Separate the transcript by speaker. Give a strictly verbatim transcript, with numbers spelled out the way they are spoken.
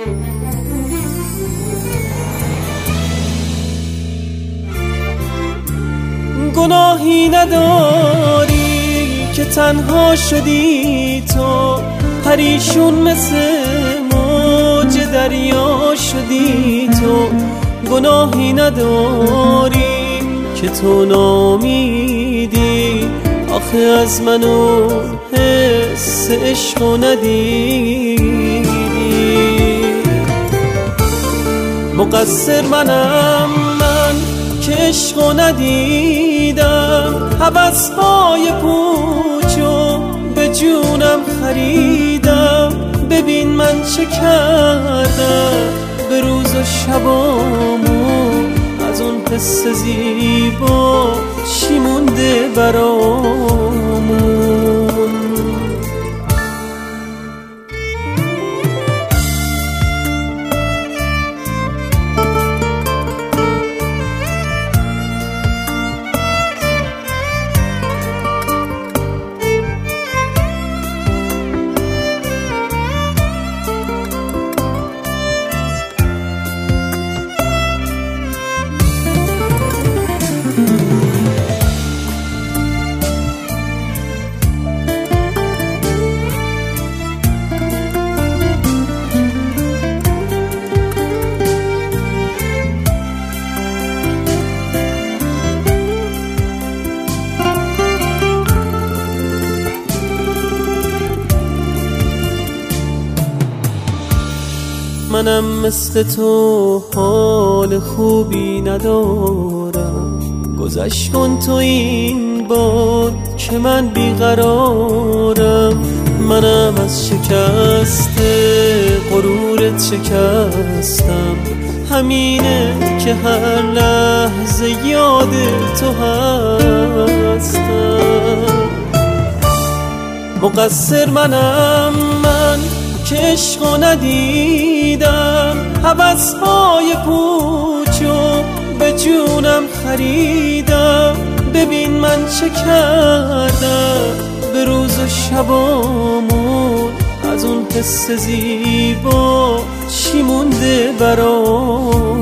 Speaker 1: گناهی نداری که تنها شدی تو، پریشون مثل موج دریا شدی تو. گناهی نداری که تو نامیدی، آخه از منو حس عشقو ندیدی. مقصر منم من که عشقو ندیدم، هوس‌های پوچو به جونم خریدم. ببین من چه کردم به روز و شبامون، از اون حس زیبا چی مونده برامون. منم مثل تو حال خوبی ندارم، گذشت کن تو این بار که من بیقرارم. منم از شکست غرورت شکستم، همینه که هر لحظه یاد تو هستم. مقصر منم من که عشقو ندیدم، هوس‌های پوچو به جونم خریدم. ببین من چه کردم به روز و شبامون، از اون حس زیبا چی مونده برام.